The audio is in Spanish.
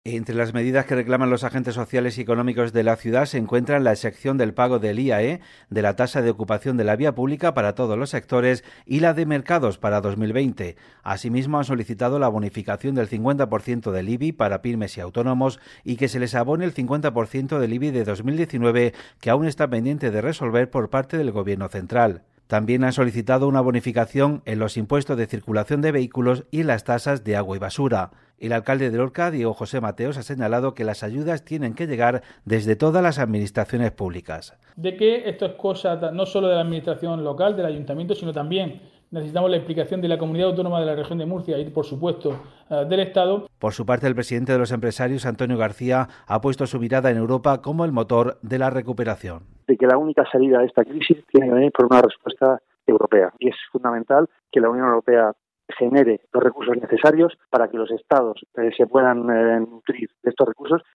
Entre las medidas que reclaman los agentes sociales y económicos de la ciudad se encuentran la exención del pago del IAE, de la tasa de ocupación de la vía pública para todos los sectores y la de mercados para 2020. Asimismo, han solicitado la bonificación del 50% del IBI para pymes y autónomos y que se les abone el 50% del IBI de 2019, que aún está pendiente de resolver por parte del Gobierno central. También han solicitado una bonificación en los impuestos de circulación de vehículos y en las tasas de agua y basura. El alcalde de Lorca, Diego José Mateos, ha señalado que las ayudas tienen que llegar desde todas las administraciones públicas. De que esto es cosa no solo de la administración local, del ayuntamiento, sino también necesitamos la implicación de la Comunidad Autónoma de la Región de Murcia y, por supuesto, del Estado. Por su parte, el presidente de los empresarios, Antonio García, ha puesto su mirada en Europa como el motor de la recuperación. De que la única salida a esta crisis tiene que venir por una respuesta europea. Y es fundamental que la Unión Europea genere los recursos necesarios para que los estados se puedan nutrir de estos recursos